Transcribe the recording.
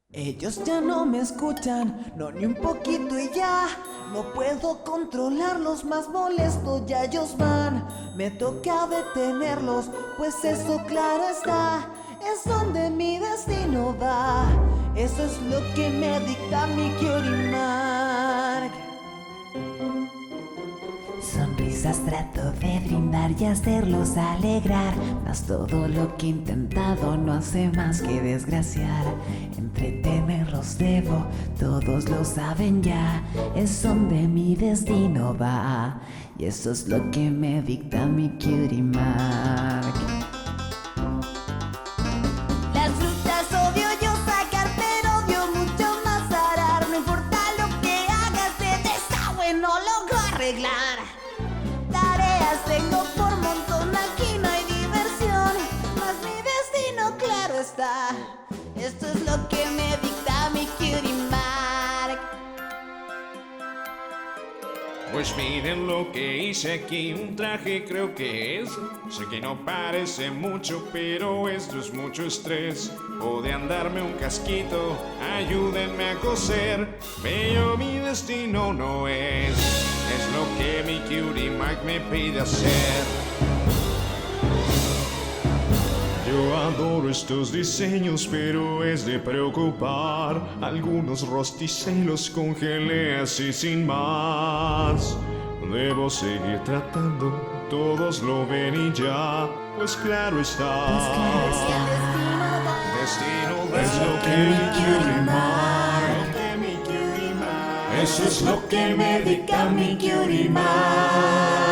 Ellos ya no me escuchan, no ni un poquito y ya. No puedo controlarlos, más molesto ya ellos van. Me toca detenerlos, pues eso claro está, es donde mi destino va. Eso es lo que me dicta mi Cutie Mark. Sonrisas trato de brindar y hacerlos alegrar, mas todo lo que he intentado no hace más que desgraciar. Entretenerlos debo, todos lo saben ya, es donde mi destino va, y eso es lo que me dicta mi Cutie Mark. Las frutas odio yo sacar, pero odio mucho más arar. No importa lo que hagas, de desagüe no logro arreglar. Tareas tengo por montón, aquí no hay diversión, mas mi destino claro está, esto es lo que me dicta mi Cutie Mark. Pues miren lo que hice aquí, un traje creo que es. Sé que no parece mucho, pero esto es mucho estrés. O de andarme un casquito, ayúdenme a coser. Pero mi destino no es lo que mi Cutie Mark me pide hacer. Yo adoro estos diseños, pero es de preocupar. Algunos rosticé y los congelé así sin más. Debo seguir tratando, todos lo ven y ya, pues claro está. Destino es lo que mi Cutie Mark. Eso es lo que me dicta mi Cutie Mark.